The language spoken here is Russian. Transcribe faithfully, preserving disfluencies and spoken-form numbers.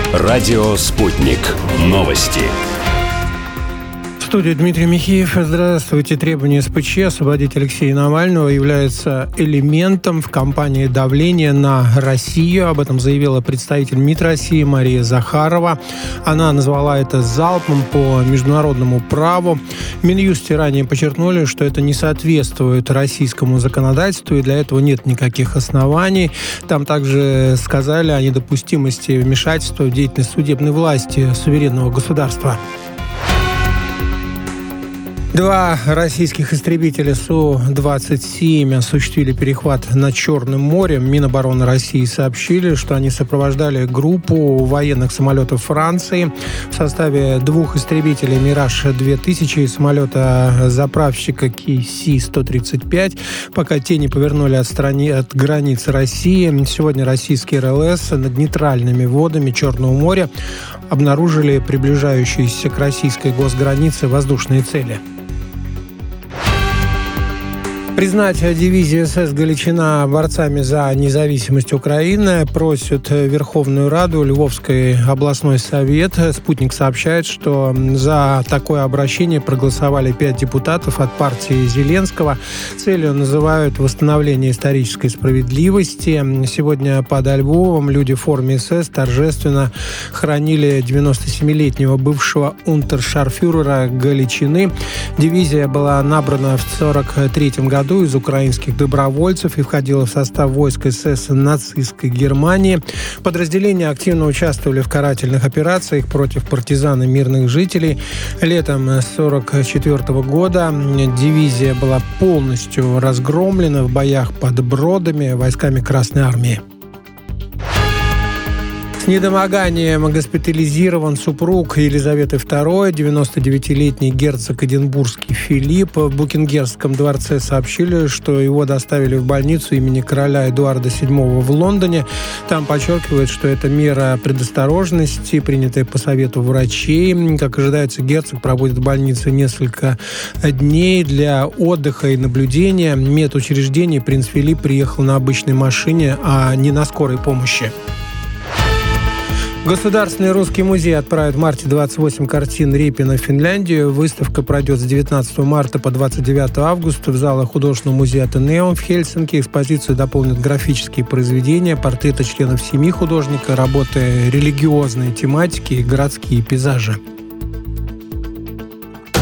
Радио «Спутник». Новости. В студии Дмитрий Михеев. Здравствуйте. Требование СПЧ освободить Алексея Навального является элементом в кампании давления на Россию. Об этом заявила представитель МИД России Мария Захарова. Она назвала это залпом по международному праву. В Минюсте ранее подчеркнули, что это не соответствует российскому законодательству, и для этого нет никаких оснований. Там также сказали о недопустимости вмешательства в деятельность судебной власти суверенного государства. Два российских истребителя Су двадцать семь осуществили перехват над Черным морем. Минобороны России сообщили, что они сопровождали группу военных самолетов Франции в составе двух истребителей «Мираж-две тысячи» и самолета-заправщика Ки Си сто тридцать пять, пока те не повернули от, страни... от границ России. Сегодня российские эр эл эс над нейтральными водами Черного моря обнаружили приближающиеся к российской госгранице воздушные цели. Признать дивизию эс эс «Галичина» борцами за независимость Украины просит Верховную Раду, Львовский областной совет. «Спутник» сообщает, что за такое обращение проголосовали пять депутатов от партии Зеленского. Целью называют восстановление исторической справедливости. Сегодня под Львовом люди в форме эс эс торжественно хоронили девяностосемилетнего бывшего унтершарфюрера Галичины. Дивизия была набрана в сорок третьем году из украинских добровольцев и входила в состав войск эс эс нацистской Германии. Подразделения активно участвовали в карательных операциях против партизан и мирных жителей. Летом сорок четвёртого года дивизия была полностью разгромлена в боях под Бродами войсками Красной армии. С недомоганием госпитализирован супруг Елизаветы второй, девяностодевятилетний герцог эдинбургский Филипп. В Букингемском дворце сообщили, что его доставили в больницу имени короля Эдуарда седьмого в Лондоне. Там подчеркивают, что это мера предосторожности, принятая по совету врачей. Как ожидается, герцог проводит в больнице несколько дней для отдыха и наблюдения. В медучреждение принц Филипп приехал на обычной машине, а не на скорой помощи. Государственный русский музей отправит в марте двадцать восемь картин Репина в Финляндию. Выставка пройдет с девятнадцатого марта по двадцать девятого августа в залах художественного музея Атенеум в Хельсинки. Экспозицию дополнят графические произведения, портреты членов семьи художника, работы религиозной тематики и городские пейзажи.